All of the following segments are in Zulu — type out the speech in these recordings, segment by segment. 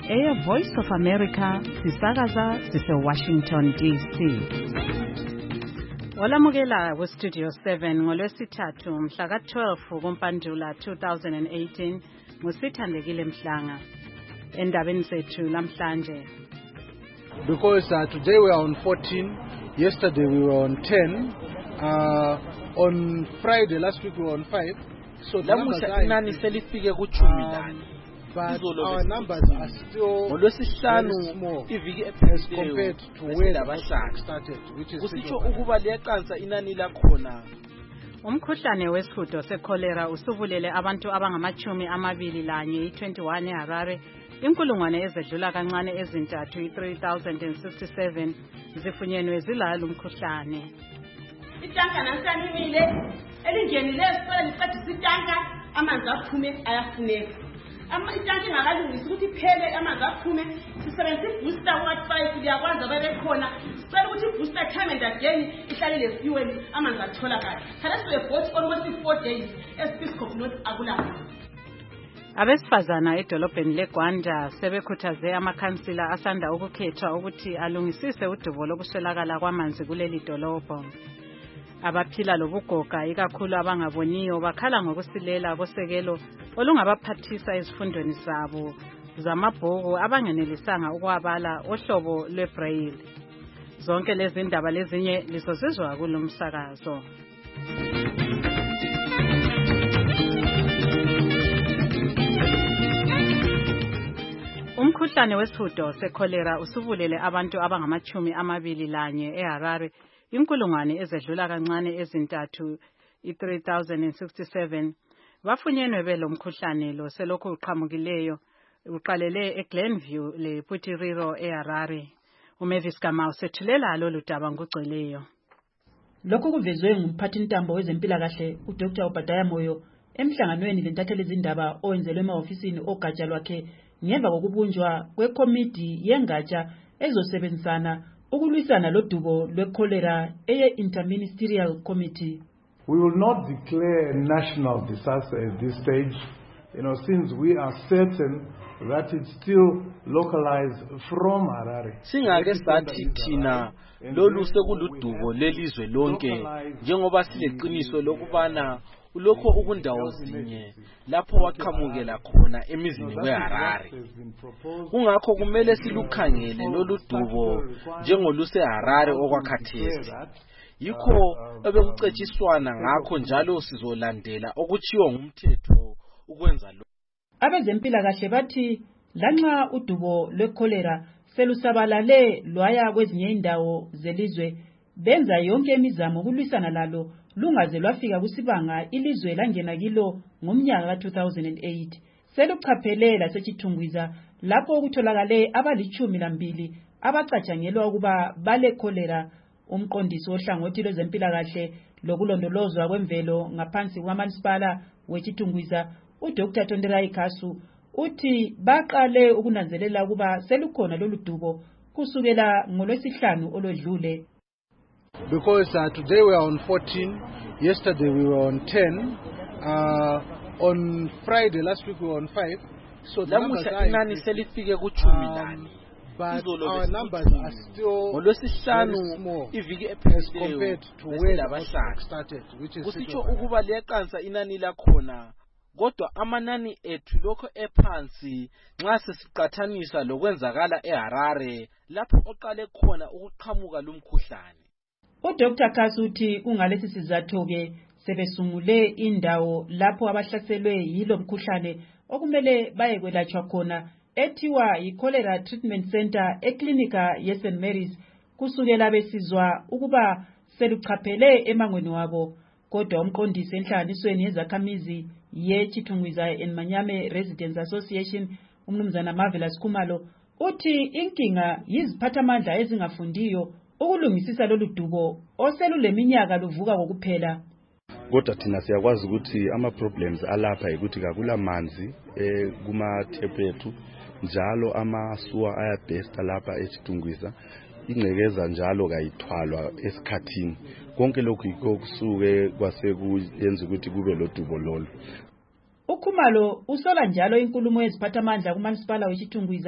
Voice of America sisakaza sise-Washington DC. Walamukela ku-Studio 7 ngolwesithathu mhla ka-12 kuMpandula 2018 nguSithandekile Mhlanga. Endabeni zethu lamhlanje. Because today we are on 14, yesterday we were on 10, on Friday last week we were on 5. So the numbers are but our numbers are still very small as compared to where the outbreak started, which is Umkhuhlane wesihudo secholera usubulele abantu abangama-21 i-21 eHarare, inkulungwane ezedlula kancane ezintathu i-3067 zifunyenwe zilalo umkhuhlane. Itanka nansanimile elingenile sifela liqedisa itanka amanzi aphume ayafuneka. Itanka ingakalungisi ukuthi iphele amanzi aphume sisebenzisa ibooster ku-5 liyakwazi ababekhona sicela ukuthi ibooster time and again ihlale le-fuel amanzi atholakala. Thana sibe-bought almost 4 days eSpeedcop not akulapho. Abesifazana edolobheni leGwanda sebekhuthaze amakhansila asanda ukukhethwa ukuthi alungisise udubo lokuswelakala kwamanzi kuleli dolobho. Abaphila lobugoga ikakhulu abangaboniyo bakhala ngokusilela kosekelo olungabaphathisa ezifundweni zabo zamabhuku abangenelisanga ukwabala ohlobo lwebraille. Zonke lezi ndaba lezinye lizozizwa kulomsakazo. Umkhuhlane wesihudo secholera usubulele abantu abangama-21 eHarare, inkulungwane ezedlula kancane ezintathu i-3067 bafunyenwe belomkhuhlane lo selokhu uqhamukileyo uqalele eGlenview lePutiriro eHarare. Umavis Kamau sethulela lolu daba ngogcweleyo. Lokhu kuvezwe ngumphathintambo wezempilakahle uDr. Obadiah Moyo emhlanganweni lentatheli izindaba owenzelwe emahofisini ogatsha lwakhe ngemva kokubunjwa kwekomiti yengatsha ezosebenzisana ukulwisana lodubo lwekholera eye-Interministerial Committee. We will not declare a national disaster at this stage, since we are certain that it's still localized from Harare. Singake sathi thina lolu sekuludubo lelizwe lonke njengoba sileqiniso lokubana ulokho ukundawo zinye lapho waqhamukela khona emizini weHarare. Kungakho kumele silukhangele lolu dubo njengoluseHarare okwakhathesi. Yikho ebekucetshiswana ngakho njalo sizolandela okuchiwa ngumthetho ukwenza lo. Abezempilakahle bathi lanxa udubo lwekholera selusabalale lwaya kwezinye indawo zelizwe benza yonke imizamo ukulwisana lalo lungaze lwafika kusibanga ilizwe langena kilo ngomnyaka ka-2008. Seluchaphele lasechithungwiza lapho ukutholakale abali-12 abacatshangelwa ukuba balekholera. Umqondisi ohlangothi lwezempilakahle lokulondolozwa kwemvelo ngaphansi kwamasipala wechithungwiza uDr. Tonderai Kasu uthi baqale ukunanzelela ukuba selukhona lolu dubo kusukela ngolwesihlanu olwedlule. Because today we are on 14, yesterday we were on 10, on Friday last week we were on 5. So the numbers are but our numbers are still very small as compared to where the outbreak started, which is kodwa amanani ethu lokho ephansi nxa sesiqathanisa lokwenzakala eHarare lapho oqale khona ukuqhamuka lumkhuhlane. uDr. Kasuthi kungalesi sizathu ke sebesungule indawo lapho abahlaselwe yilo mkhuhlane okumele bayekwelatshwa khona ethiwa yi-Cholera Treatment Center eklinika ye-St. Mary's kusukela besizwa ukuba seluchaphele emangweni wabo. Kodwa umqondisi enhlanganisweni yezakhamizi ye-Chithungwiza and Manyame Residents Association umnumzana Marvelous Khumalo uthi inkinga yiziphathamandla ezingafundiyo ukulungisisa lolu dubo oseluleminyaka luvuka kokuphela. Kodwa thina siyakwazi ukuthi ama-problems alapha ukuthi kakula manzi kuma-tap ethu njalo amasuwa ayabhesta lapha eChithungwiza ingcekeza njalo kayithwalwa esikhathini. Konke lokhu yikho kusuke kwasekuyenza ukuthi kube lodubo lolo. Ukhumalo usola njalo inkulumo yeziphathamandla kuManisipala weChithungwiza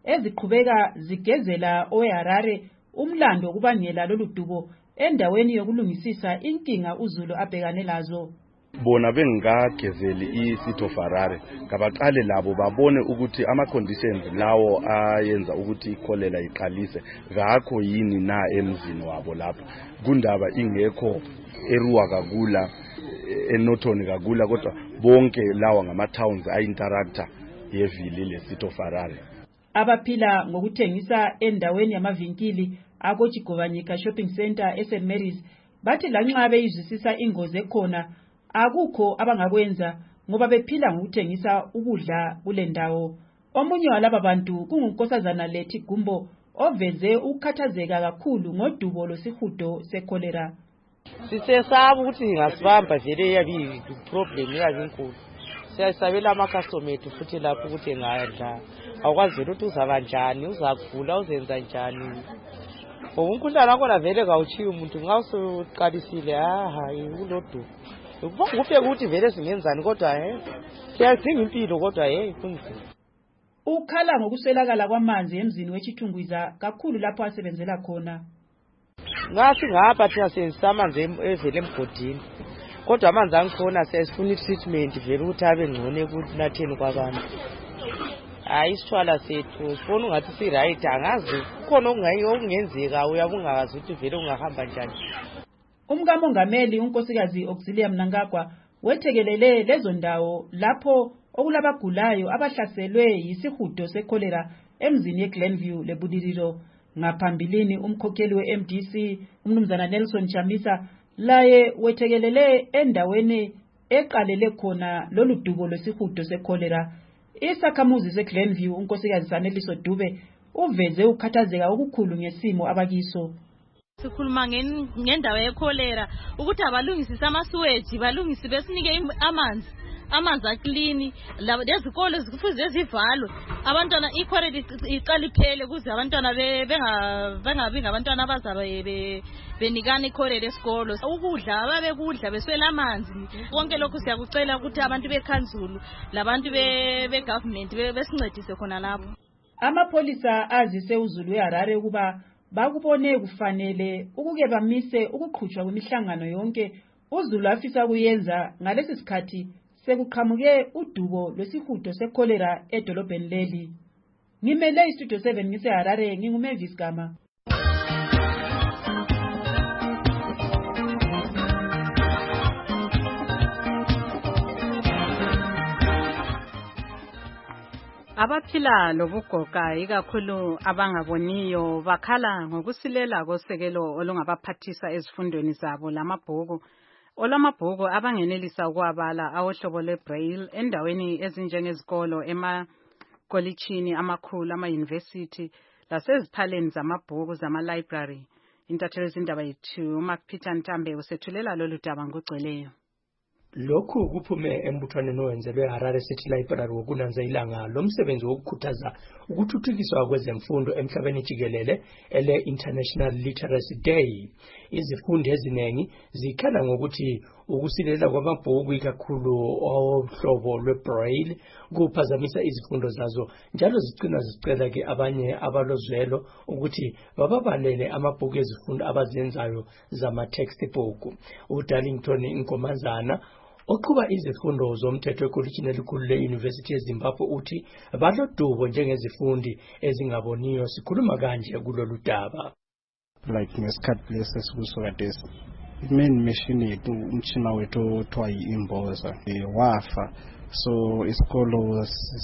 eziqhubeka zigezela oweHarare umlando wokubangela lolu dubo endaweni yokulungisisa inkinga uZulu abhekane lazo. Bona bengagezeli iCity of Harare ngabaqale labo babone ukuthi ama-conditions lawo ayenza ukuthi ikholera iqalise ngakho yini na emzini wabo lapha kundaba ingekho eruwa kakula enothoni kakula kodwa bonke lawa ngama-towns a-interactor yevili leCity of Harare. Abaphila ngokuthengisa endaweni yamavinkili akoJigobanyika Shopping Center eSt Mary's bathi lanxa beyizwisisa ingozi ekhona akukho abangakwenza ngoba bephila ngokuthengisa ukudla kule ndawo. Omunye walaba bantu kungunkosazana Lethi Gumbo oveze ukukhathazeka kakhulu ngodubo losihudo sekholera. Sisesaba ukuthi ngasibamba vele yabi problem yazinkulu. Siyasabela ama-customer ethu futhi lapho ukuthi engadla. Awukwazi ukuthi uzabanjani, uzagula, uzenza njani. Umkhuhlane wakho vele kawuchiyi umuntu nxa usuqalisile kulodubo. Kufike ukuthi vele singenzani kodwa siyadinga impilo kodwa kunzima. Ukhala ngokuswelakala kwamanzi emzini weChitungwiza kakhulu lapho asebenzela khona. Ngasi ngapha thina senzisa amanzi evele emgodini. Kodwa amanzi angikhona siyasifuna treatment vele ukuthi abe ngcono ekunatheni kwabantu. Isithwala sethu sifuna ungathi si-right angazi kukhona okungenzeka uyabungazi ukuthi vele ungahamba njani. Umkamongameli unkosikazi Auxilia Mnangagwa wethekelele lezo ndawo lapho okulabagulayo abahlaselwe yisihudo sekholera emzini yeGlenview leBudiriro. Ngaphambilini umkhokheli weMDC umnumzana Nelson Chamisa laye wethekelele endaweni eqalele khona lolu dubo lwesihudo sekholera. Isakhamuzi seGlenview unkosikazi Saneliso Dube uveze ukhathazeka okukhulu ngesimo abakiso. Sikhuluma ngendawo yekholera ukuthi abalungisise ama-sewage balungise besinike amanzi aklini lezikole zifuze zivalwe abantwana ikhorela iqala iphele kuze abantwana bengabi ngabantwana abazabe benikana ikhorela esikolo ukudla ababekudla beswela amanzi konke lokhu siyakucela ukuthi abantu bekhanzulu labantu begovernment besincedise khona lapho. Amapholisa azise uZulu weHarare ukuba bakubone kufanele ukuke bamise ukuqhutshwa kwemihlangano yonke uZulu afisa kuyenza ngalesi sikhathi sekuqhamuke udubo lwesihudo sekholera edolobheni leli. Ngimele iStudio 7 ngiseHarare nginguMavis Gama. Abaphila lobugoga ikakhulu abangaboniyo bakhala ngokusilela kosekelo olungabaphathisa ezifundweni zabo lamabhuku olamabhuku abangenelisa ukwabala awohlobo lwebraille endaweni ezinjengezikolo emakolitshini amakhulu ama-university laseziphaleni zamabhuku zama-library. Intatheli zindaba yethu uMark Peter Ntambe usethulela lolu daba ngokugcweleyo. Lokhu kuphume embuthwaneni owenzelwe Harare City Library wokunanza ilanga lomsebenzi wokukhuthaza ukuthuthukiswa kwezemfundo emhlabeni jikelele ele International Literacy Day. Izifundi ezinengi zikhala ngokuthi ukusilela kwamabhuku ikakhulu ohlobo lwebraille kuphazamisa izifundo zazo njalo zigcina zicela ke abanye abalozwelo ukuthi bababalele amabhuku ezifundo abazenzayo zama-textbook. uDarlington Nkomanzana oqhuba izifundo zomthetho ekolitshini elikhulu le-University yeZimbabwe uthi balodubo njengezifundi ezingaboniyo. Sikhuluma kanje kulolu daba. Like ngesikhathi lesi esikuso kadesi main machine yethu umtshina wethu othiwa yi-imboza wafa, so isikolo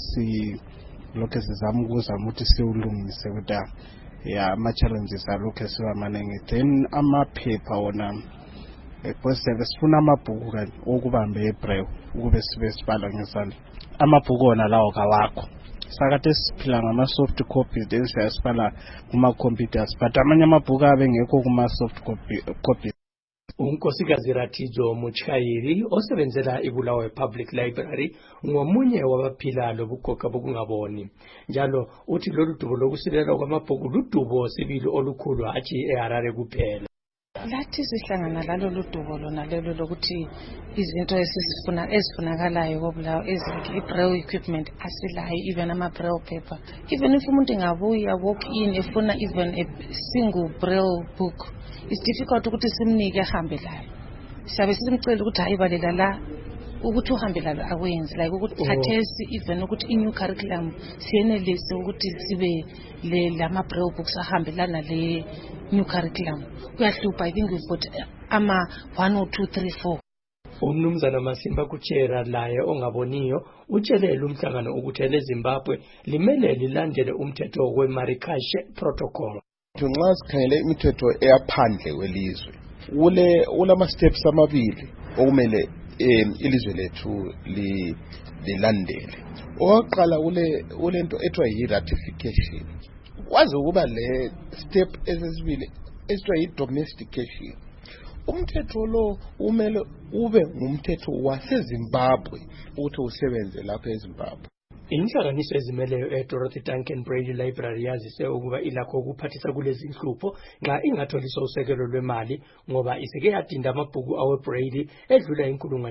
lokhu sizama ukuzama ukuthi siwulungise kodwa ama-challenges alokhu sibamanengi. Then amaphepha wona because sifuna amabhuku kanti okubambe ebraille ukube sibe sibala ngezandla. Amabhuku wona lawo kawakho, sakade siphila ngama-soft copies then siyasibala kuma-computers but amanye amabhuku abengekho kuma-soft copies. Unkosikazi Ratizo Muchayiri osebenzela iBulawayo Public Library ngomunye wabaphila lobugoga bokungaboni. Njalo uthi lolu dubo lokusilela kwamabhuku ludubo sibili olukhulu hatshi eHarare kuphela. Lathi sihlangana lalo ludubo lona lelo lokuthi izinto ezifunakalayo kobulawo i-braille equipment asilayo, even ama-braille paper. Even if umuntu engabuya walk in efuna even a single braille book, it's difficult ukuthi simnike ahambe layo. Siyabe simcela ukuthi hayi balela la ukuthi uhambe lalo akwenzi, like ukuthi khathesi even ukuthi i-new curriculum siyenelise ukuthi sibe lama-braille books ahambelana le new curriculum. Kuyahlupha. I think we've got 1 or 2, 3, 4. Umnumzana Masimba Kuchera laye ongaboniyo utshelele umhlangano ukuthi eleZimbabwe limele lilandele umthetho we-Marrakesh Protocol. Nxa sikhangele imithetho eyaphandle welizwe ulama steps amabili okumele ilizwe lethu lilandele. Oqala ulento ethiwa yi-ratification. Kwazi ukuba le step esesibili esithiwa yi-domestication. Umthetho lo umele ube ngumthetho waseZimbabwe ukuthi usebenze lapha eZimbabwe. Inhlanganiso ezimeleyo Dorothy Duncan Brady Library yazise ukuba ilakho ukuphathisa kulezi inhlupho nxa ingatholiswa usekelo lwemali ngoba iseke yadinda amabhuku awe Brady edlula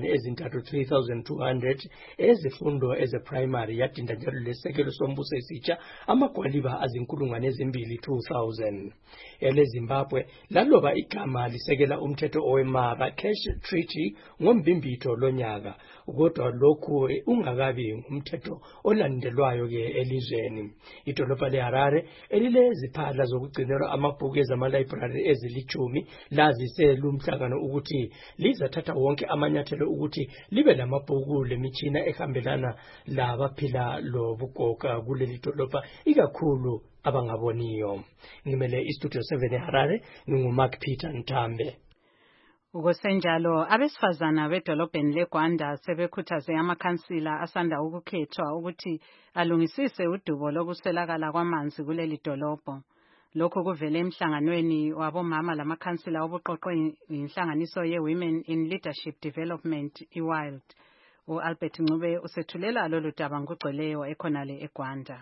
3,200 ezifundo ezeprimary, yadinda njalo lesekelo sombuso esitsha amagwaliba azinkulungwane ezimbili 2,000. EleZimbabwe laloba igama lisekela umthetho owe-Marrakesh Treaty ngombimbitho lonyaka, kodwa lokhu ungakabi ngumthetho olandelwayo ke elizweni. Idolobha leHarare elileziphala zokugcinelwa amabhuku ezamalibrary ezilithumi lazise lumhlangano ukuthi lizathatha wonke amanyathelo ukuthi libe lamabhuku lemitshina ehambelana labaphila lobugoga kuleli dolobha, ikakhulu abangaboniyo. Ngimele iStudio 7 eHarare, nginguMark Peter Ntambe. Ukusenjalo abesifazana bedolobheni leGwanda sebekhuthaze amakhansila asanda ukukhethwa ukuthi alungisise udubo lokuswelakala kwamanzi kuleli dolobho. Lokho kuvele emhlanganweni wabomama lamakhansila obuqoqwe inhlanganiso ye-Women in Leadership Development iWILD. uAlbert Ncube usethulela lolu daba ngugcweleyo ekhonale eGwanda.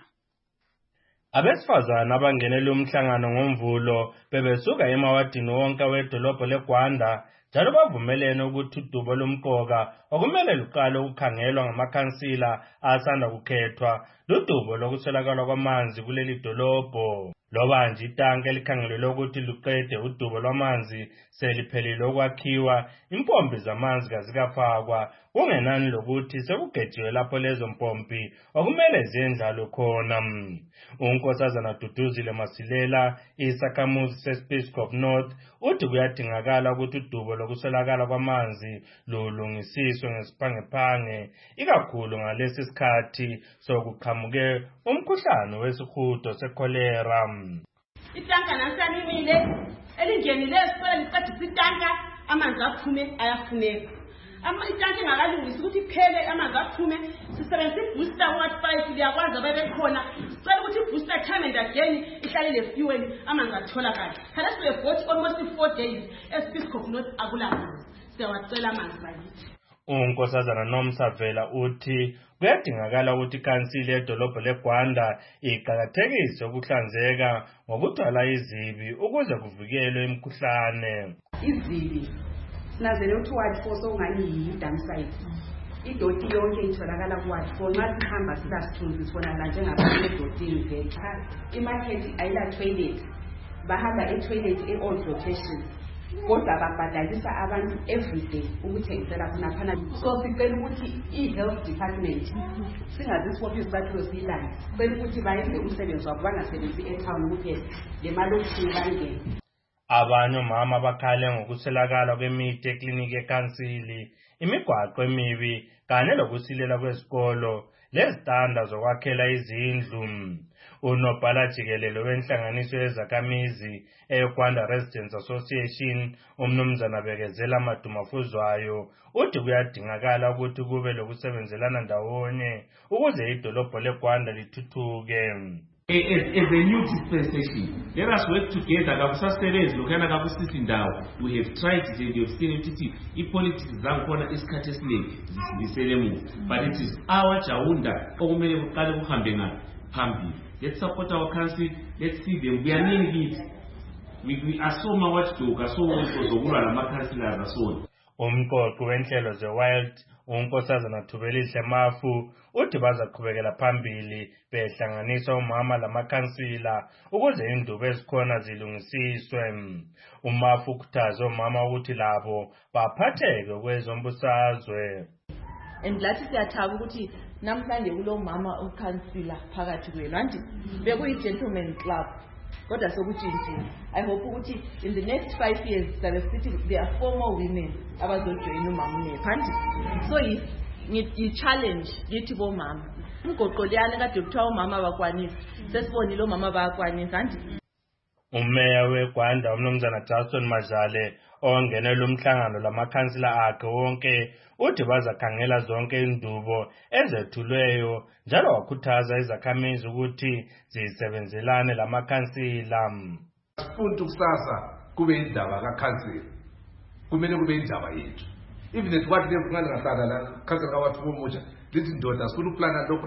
Abesifazana abangenele umhlangano ngomvulo bebesuka emawadini wonke wedolobho leGwanda njalo bavumelene ukuthi udubo lomqoka okumele luqale ukukhangelwa ngamakhansila asanda kukhethwa ludubo lokuswelakala kwamanzi kuleli dolobho. Loba nje itanki elikhangelelwe ukuthi luqede udubo lwamanzi seliphelile ukwakhiwa, impompi zamanzi kazikafakwa, kungenani lokuthi sekugejiwe lapho lezo mpompi okumele zendlalo khona. uNkosazana Duduzile Masilela, isakhamuzi seSpitzkop North, uthi kuyadingakala ukuthi udubo lokuswelakala kwamanzi lulungisiswe ngesiphangephange, ikakhulu ngalesi sikhathi sokuqhamuke umkhuhlane wesihudo sekholera. Itanka nansanimile elingenile esikoleni liqedisa itanka amanzi aphume ayafuneka. Itanka ingakalungisi ukuthi iphele amanzi aphume sisebenzisa ibooster wa-5 liyakwazi abebekhona. Sicela ukuthi ibooster time and again ihlale le-fuel amanzi atholakala. Khathesi we-vote almost 4 days eSpitzkop North akulamanzi. Siyawacela amanzi bakithi. uNkosazana Nomsavela uthi kuyadingakala ukuthi ikhansila edolobho leGwanda iqakathekise ukuhlanzeka ngokudala izibi ukuze kuvikelwe imikhuhlane. Izibi sinazele ukuthi ward 4 sokungani yi-dump site. Idoti yonke itholakala ku-ward 4 nxa sihamba silasithunzi sibonakala njengabantu edotini zethu. Imarket ayila toilet, bahamba e-toilet e-old location. Kodwa babhadalisa abantu everyday ukuthengisela khonaphana. So sicela ukuthi i-health department singazisibophi izibatulo siyilanga, sicela ukuthi bayenze umsebenzi wabo bangasebenzi e-town kuphela le mali okuthini bangene. Abanye omama bakhale ngokuswelakala kwemithi ekliniki ekhansili, imigwaqo emibi kanye lokusilela kwezikolo lezitanda zokwakhela izindlu. Unobhala jikelele wenhlanganiso yezakhamizi eGwanda Residents Association, umnumzana Bekezela Madumafuzwayo, uthi kuyadingakala ukuthi kube lokusebenzelana ndawonye ukuze idolobho leGwanda lithuthuke. As a new dispensation, let us work together. Kabusasebenzi lokana kabusisi ndawo. We have tried it and you have seen it. I-politics zakhona isikhathi esiningi zisibisele emuva, but it is our Chawunda okumele kuqale kuhambe phambili. Let's support our council. Let's see them. We are needing it. we asoma watchdog asoma zokulwa lamakhansila asona. Umqoqi wenhlelo ze-Wild uNkosazana Thubelihle Mafu uthi bazaqhubekela phambili behlanganisa umama lamakhansila ukuze indubo ezikhona zilungisiswe. Umafu ukhuthaze umama ukuthi labo baphatheke kwezombusazwe. Lathi siyathaba ukuthi namhlanje kulo mama ukhansila phakathi kwenu anti bekuyi-gentleman club kodwa sokutshintshile. I hope ukuthi in the next 5 years there are 4 more women abazojoyina umama uNepha anti so yi-challenge lithi bomama umgoqo liyana kade kuthiwa umama abakwanisi sesibonile omama bayakwanisa anti. Umeya weGwanda uMnumzana Jackson Majale ongenela umhlangano lamakhansila akhe wonke uthi bazakhangela zonke indubo ezethulweyo njalo wakhuthaza izakhamizi ukuthi zisebenzelane lamakhansila. Sifuna ukusasa kube indaba kakhansila kumele kube indaba yethu even esikwathi lefungane ngahlala la khansila kawathi bomusha lithi ndoda sifuna uplana lokhu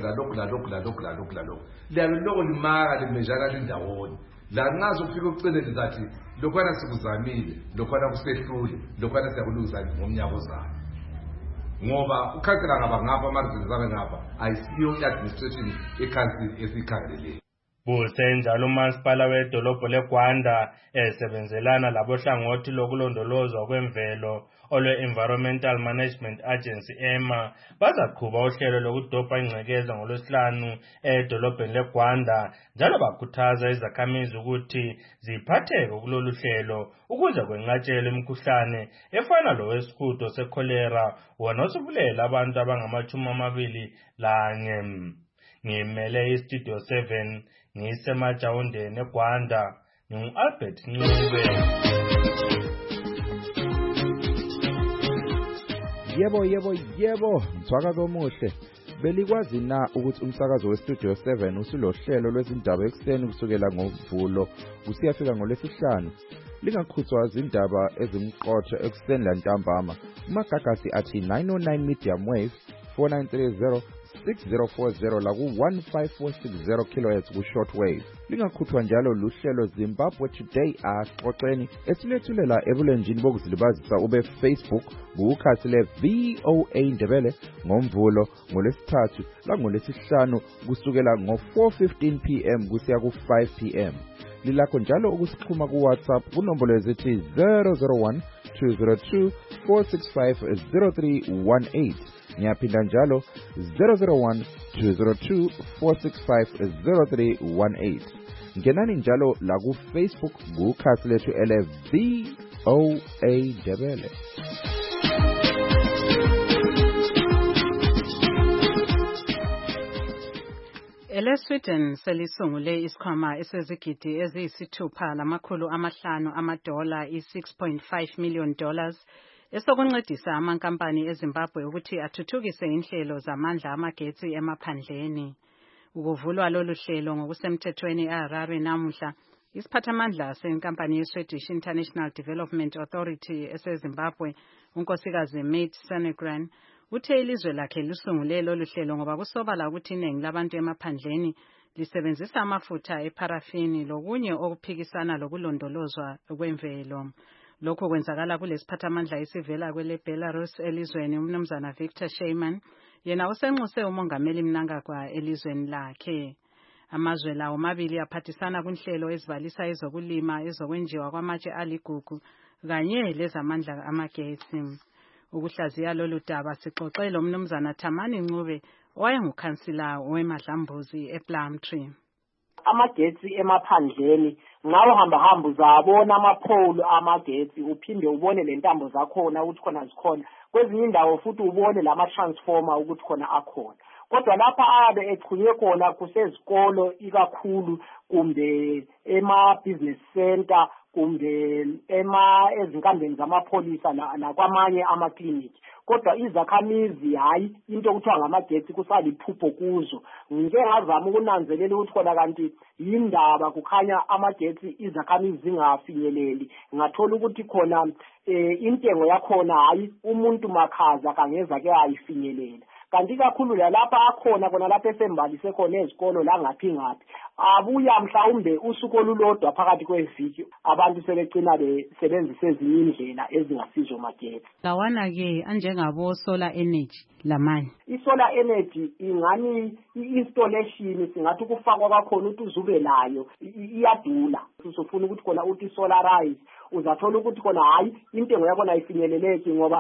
liyabe lokho limaka limejana lindawoni la ncazo kufika ukucinele zathi lokhwana sikuzamile lokhwana kusehlule lokhwana siyakulungisa ngomnyaka ozayo ngoba ukhansela ngaba ngapha amazinga zabe ngapha ayisiyo i-administration ekhansila esikhangeleleyo. Busenjalo umasipala wedolobho leGwanda esebenzelana labohlangothi lokulondolozwa kwemvelo olwe-Environmental Management Agency EMA bazaqhuba uhlelo lokudobha ingcekeza ngolwesihlanu edolobheni leGwanda njalo bakhuthaza izakhamizi ukuthi ziphatheke kulolu hlelo ukuze kwenqatshelwe imikhuhlane efana lowesihudo sekholera wona osubulela abantu abangama-21. Ngimele iStudio 7 ngisemajawundeni eGwanda ngingu-Albert Ncube. Yebo, mthwaka komuhle. Belikwazi na ukuthi umsakazo weStudio 7 usulohlelo lwezindaba ekseni kusukela ngoMvulo kusiyafika ngolwesihlanu. Lingakhuthwa izindaba ezimqotho ekseni lantambama. Umagagasi athi 909 medium wave 4930 6040 la ku-15460 kHz ku-shortwave. Lingakhuthwa njalo luhlelo Zimbabwe Today axoxeni esilethulela ebulenjini bokuzilibazisa ube Facebook kukhasi le-VOA Ndebele ngoMvulo ngolwesithathu langolwesihlanu kusukela ngo-4:15 PM kusiya ku-5 PM. Lilakho njalo ukusixhuma ku-WhatsApp kunombolo ezithi 001 202 465 0318. Ngiyaphinda njalo 001 202 465 0318. Ngenani njalo la ku Facebook kukhasi lethu ele-VOA Ndebele. EleSweden selisungule isikhwama esezigidi eziyisithupha lamakhulu amahlanu amadola i$6.5 million esokuncedisa amankampani eZimbabwe ukuthi athuthukise inhlelo zamandla amagetsi emaphandleni. Ukuvulwa lolu hlelo ngokusemthethweni eHarare namuhla, isiphathamandla senkampani yeSwedish International Development Authority eseZimbabwe, unkosikazi Mate Senegran, uthe ilizwe lakhe lisungule lolu hlelo ngoba kusobala ukuthi iningi labantu emaphandleni lisebenzisa amafutha eparafini lokunye okuphikisana lokulondolozwa kwemvelo. Lokho kwenzakala kulesiphathamandla esivela kweleBelarus elizweni uMnumzana Victor Sheyman, yena usenxuse umongameli Mnangagwa elizweni lakhe. Amazwe lawo omabili aphathisana kunhlelo ezibalisa ezokulima, ezokwenjiwa kwamatshe aligugu kanye lezamandla amagetsi. Ukuhlaziya lolu daba sixoxele uMnumzana Thamani Ncube owayengukhansila weMadlambuzi ePlumtree. Amagetsi emaphandleni ngawo hamba uzabona amapole amagetsi uphinde ubone lentambo zakhona ukuthi khona zikhona kwezinye indawo futhi ubone lama transformer ukuthi khona akhona kodwa lapha abe echunye khona kusezikolo ikakhulu kumbe ema-business center kumbe ezinkambeni zamapholisa nakwamanye amakliniki kodwa izakhamizi hayi into okuthiwa ngamagetsi kusaliphupho kuzo. Ngike ngazama ukunanzelela ukuthi khona kanti yindaba kukhanya amagetsi izakhamizi zingafinyeleli. Ngathola ukuthi khona intengo yakhona hayi umuntu makhaza kangeza ke ayifinyelela. kanti kakhulu lapha akhona kona lapha esembalise khona ezikolo la ngaphi ngaphi abuya mhlawumbe usuku olulodwa phakathi kweviki abantu sebegcina besebenzisa ezinye indlela ezingasizo magetsi. Lawana ke anjengabo solar energy lamanye. I-solar energy ingani i-installation singathi ukufakwa kwakhona ukuthi uzube layo iyadula. Usufuna ukuthi khona uthi solarize uzathola ukuthi khona hayi intengo yakho ayifinyeleleki ngoba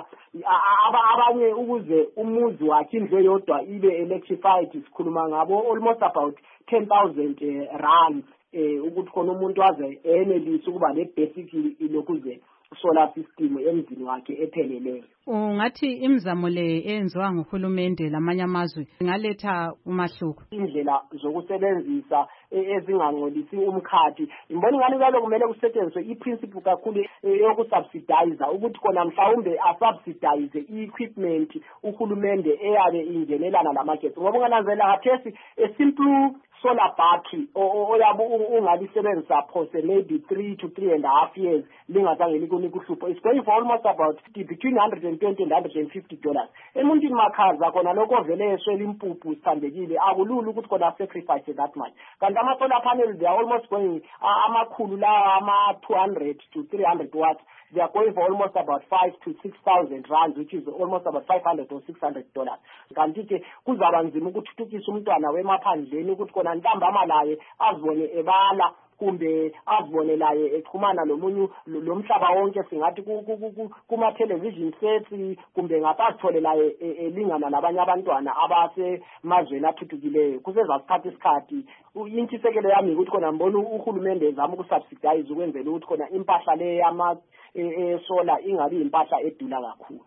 abanye ukuze umuzi wakhe indlu yodwa ibe electrified sikhuluma ngabo almost about 10,000 rand ukuthi khona umuntu waze enelise ukuba ne-basic lokuze solar system emzini wakhe epheleleyo. Ungathi imizamo le eyenziwa nguhulumende lamanye amazwe ingaletha umahluko. Indlela zokusebenzisa ezingangcolisi umkhathi imboni ngani kalo kumele kusetshenziswe iprinciple kakhulu yokusubsidize ukuthi khona mhlawumbe asubsidize i-equipment uhulumende eyabe ingenelana lamagetsi ngoba ungananzela khathesi a simple solar battery oyabe ungalisebenzisa phose maybe 3 to 3.5 years lingazange likunika uhlupho it's going for almost about between $120 and $150. Emuntwini makhaza khona lokho vele eswela impuphu sithandekile akulula ukuthi khona sacrifice that much. Kanti ama solar panels they are almost going amakhulu la ama 200 to 300 watts. They are going for almost about 5 to 6,000 rands, which is almost about $500 or $600. Kanti ke kuzaba nzima ukuthuthukisa umntwana wemaphandleni ukuthi khona ntambama laye azibone ebala kumbe azibone laye exhumana lomunye lomhlaba wonke singathi kuma television sets kumbe ngaphathole laye elingana labanye abantwana abasemazweni athuthukile kusezasikhathi isikhathi intshisekelo yami ukuthi khona mbona uhulumende ezama ukusubsidize ukwenzela ukuthi khona impahla le yama solar ingabi impahla edula kakhulu.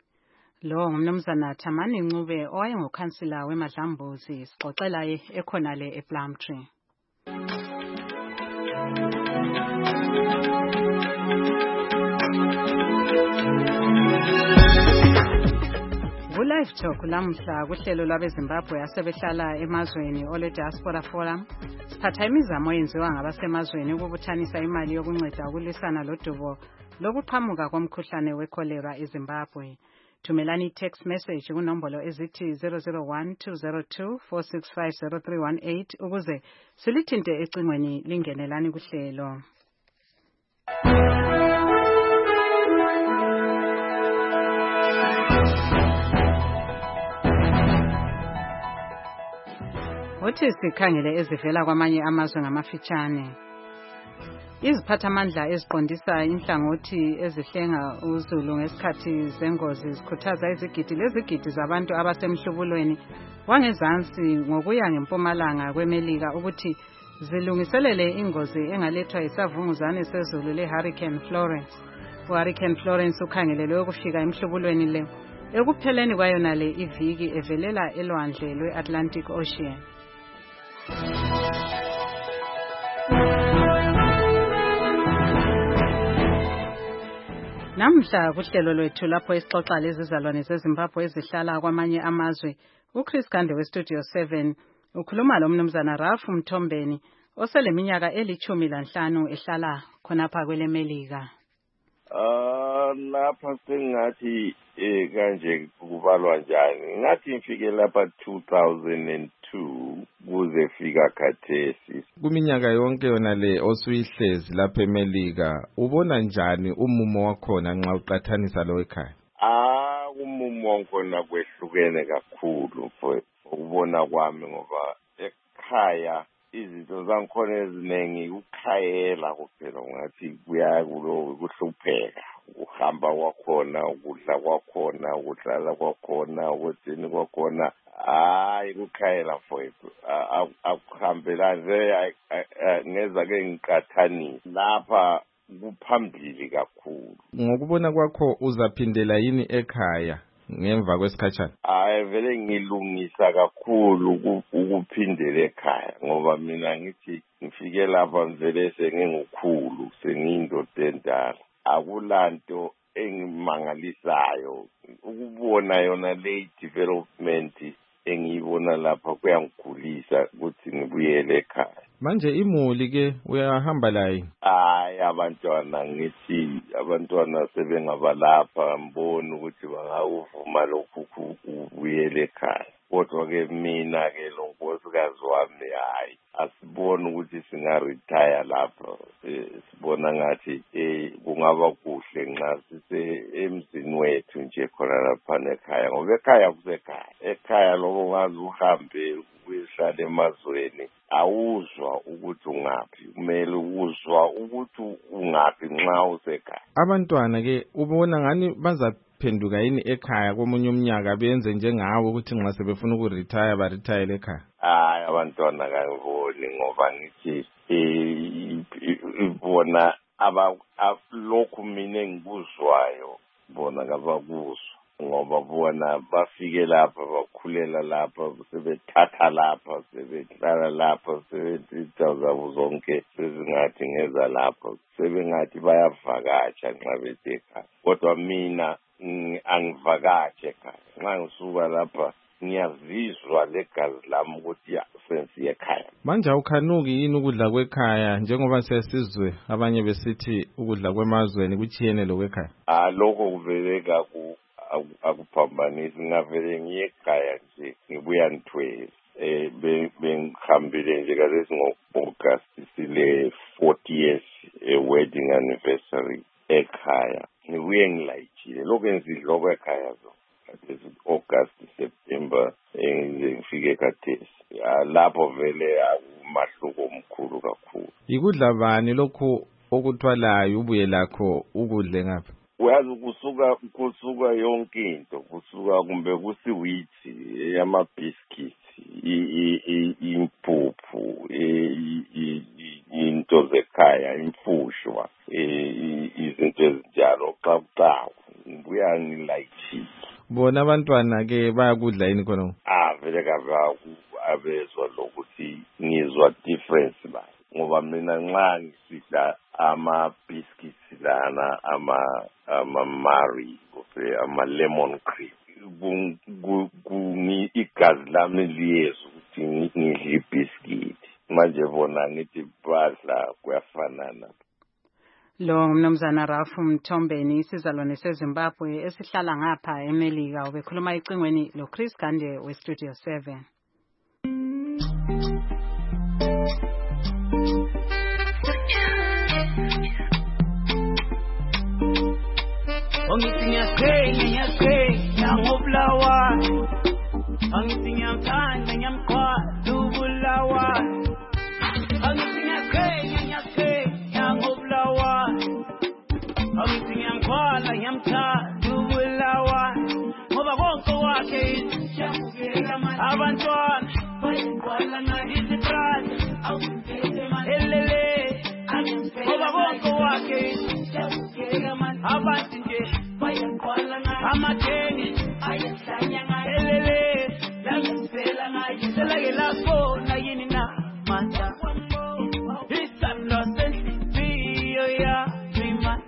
Lo ngumnumzana Thamani Ncube owayengukhansila weMadlambuzi sixoxela ekhona le ePlumtree. Live Talk lamhla kuhlelo lwabeZimbabwe asebehlala emazweni ole Diaspora Forum siphatha imizamo eyenziwa ngabasemazweni ukubuthanisa imali yokunceda ukulwisana lodubo lokuqhamuka komkhuhlane wekolera eZimbabwe. Thumelani text message kunombolo ezithi 001-202-465-0318 ukuze silithinte ecingweni lingenelani kuhlelo. Uthi sikhangele ezivela kwamanye amazwe ngamafitshane. Iziphathamandla eziqondisa inhlangothi ezihlenga uzulu ngesikhathi zengozi zikhuthaza izigidi lezigidi zabantu abasemhlubulweni wangezansi ngokuya ngempumalanga kweMelika ukuthi zilungiselele ingozi engalethwa isavunguzane sezulu leHurricane Florence. uHurricane Florence ukhangelelwe ukufika emhlubulweni le ekupheleni kwayona le iviki evelela elwandle lwe-Atlantic Ocean. Namhla kuhlelo lwethu lapho isixoxa lezizalwane zeZimbabwe ezihlala kwamanye amazwe uChris Gande weStudio 7 ukhuluma lo mnumzana Ralph Mthombeni oseleminyaka eli-15 ehlala khonapha kweleMelika. Lapha sengathi kanje kubalwa njani ngathi ngifike lapha 2002 kuze fika khathesi. Kuminyaka yonke yona le osuyihlezi lapha eMelika ubona njani umumo wakhona nxa uqathanisa lo ekhaya? Umumo wakhona kwehlukene kakhulu ukubona kwami ngoba ekhaya izinto zangikhona eziningi ukukhayela kuphela ngathi kuhlupheka ukuhamba kwakhona ukudla kwakhona ukuhlala kwakhona ukuthini kwakhona hayi kukhayela mfowethu akuhambelani ngeza ke ngiqathanisa lapha kuphambili kakhulu. Ngokubona kwakho uzaphindela yini ekhaya ngemva kwesikhatshana? Vele ngilungisa kakhulu ukuphindela ekhaya ngoba mina ngithi ngifike lapha vele sengingukhulu sengiyindoda endala akulanto engimangalisayo ukubona yona le development engiyibona lapha kuyangikhulisa ukuthi ngibuyele ekhaya. Manje imuli ke uyahamba la yini? Hayi abantwana ngithi abantwana sebengabalapha ngibona ukuthi bangawuvuma lokhu ubuyele ekhaya. Kodwa ke mina ke lo nkosikazi wami hayi asibona ukuthi singaretire lapha. Sibona ngathi kungaba kuhle nxa sise emzini wethu nje khona lapha ekhaya ngoba ekhaya kusekhaya. Ekhaya lokho ungaze uhambe uyehlala emazweni awuzwa ukuthi ungaphi, kumele uzwa ukuthi ungaphi nxa usekhaya. Abantwana ke ubona ngani bazaphenduka yini ekhaya komunye umnyaka benze njengawe ukuthi nxa sebefuna ukuretire baretire ekhaya? Hayi abantwana kangiboni ngoba ngithi bona lokhu mina engikuzwayo bona kabakuzwa ngoba bona bafike lapha bakhulela lapha sebethatha lapha sebehlala lapha sebenzitha zabo zonke sezingathi ngeza lapha sebengathi bayavakatsha nxa besekhaya. Kodwa mina angivakatshe ekhaya nxa ngisuka lapha ngiyazizwa legazi lami ukuthi sensiye ekhaya. Manje awukhanuki yini ukudla kwekhaya njengoba siyasizwe abanye besithi ukudla kwemazweni kuchiyene lokwekhaya? Lokho kuveleka akuphambanisi ngavele ngiye ekhaya nje ngibuya ngithwele. Bengihambile nje kalesi ngo-August sile 40 years wedding anniversary ekhaya. Ngibuye ngilayitshile lokho engizidloko ekhaya zo. Kathesi August September ngifike kathesi. Lapho vele umahluko omkhulu kakhulu. Ikudla bani lokho okuthwalayo ubuye lakho ukudle ngapha? Uyazi kusuka yonke into kusuka kumbe kusiwithi yamabhiskiti impuphu into zekhaya imfushwa izinto ezinjalo xa ngibuya ngilayitshile. Bona abantwana ke bayakudla yini khona? Vele abezwa lokuthi ngizwa difference ba ngoba mina nxa ngisidla ama-biscuits lana ama-Marie ama-lemon cream igazi lami liyeza ukuthi ngidle ibhiskiti. Manje bona ngithi badla kuyafanana. Lo ngumnumzana Rafu Mthombeni isizalwane seZimbabwe esihlala ngapha eMelika ubekhuluma icingweni lo Chris Gande weStudio 7. Angithi ngiyakhe ngobulawa angithi ngiyamthanda ngiyamqala ubulawa angithi ngiyakhe ngobulawa angithi ngiyamqala ngiyamthanda ubulawa ngoba konke wakhe abantwana bayiqala ngayizibrada elele ngoba konke wakhe abantu nje bayiqala ngamathengi ayehlanya ngaelele langisela ngayisela lapho na yini na manja isandla senhliziyo yami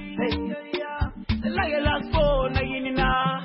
lake lapho na yini na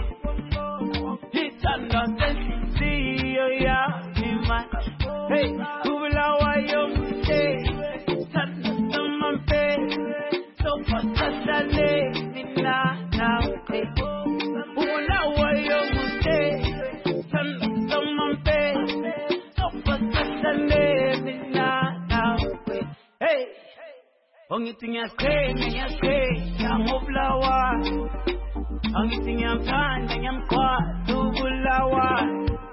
isandla senhliziyo yami kubulawa yonke sandla samampe sofasadale mina nawe ubulawa yonke sandla samampe sofasadale mina nawe angithi ngiyakhe ngobulawa angithi ngiyamthanda ngiyamqala ubulawa.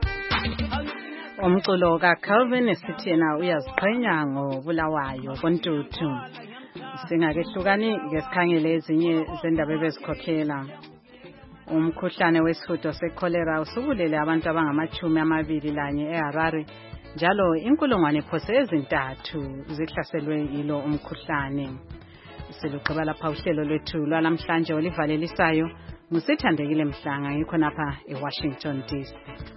Umculo kaCalvin esithi yena uyaziqhenya ngobulawayo kontuthu. Singakehlukani ke sikhangele ezinye zendaba ebezikhokhela. Umkhuhlane wesihudo secholera usubulele abantu abangama-21 eHarare njalo inkulungwane phose ezintathu zihlaselwe yilo umkhuhlane. Silugqiba lapha uhlelo lwethu lwalamhlanje olivalelisayo ngusithandekile Mhlanga ngikho napha eWashington DC.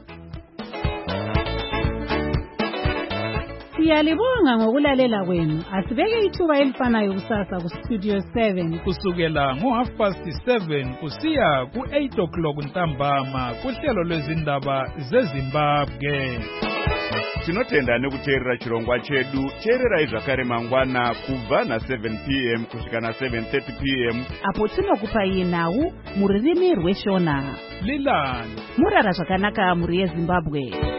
Siyalibonga ngokulalela kwenu. Asibeke ithuba elifanayo kusasa kuStudio 7 kusukela ngo7:30 kusiya ku8 o'clock ntambama kuhlelo lwezindaba zeZimbabwe. tinotenda nekuteerera chirongwa chedu. teererai zvakare mangwana kubva na7 p.m. kusvika na7:30 p.m. apo tinokupai nhau muririmi rweshona. Lilan murara zvakanaka muri yeZimbabwe.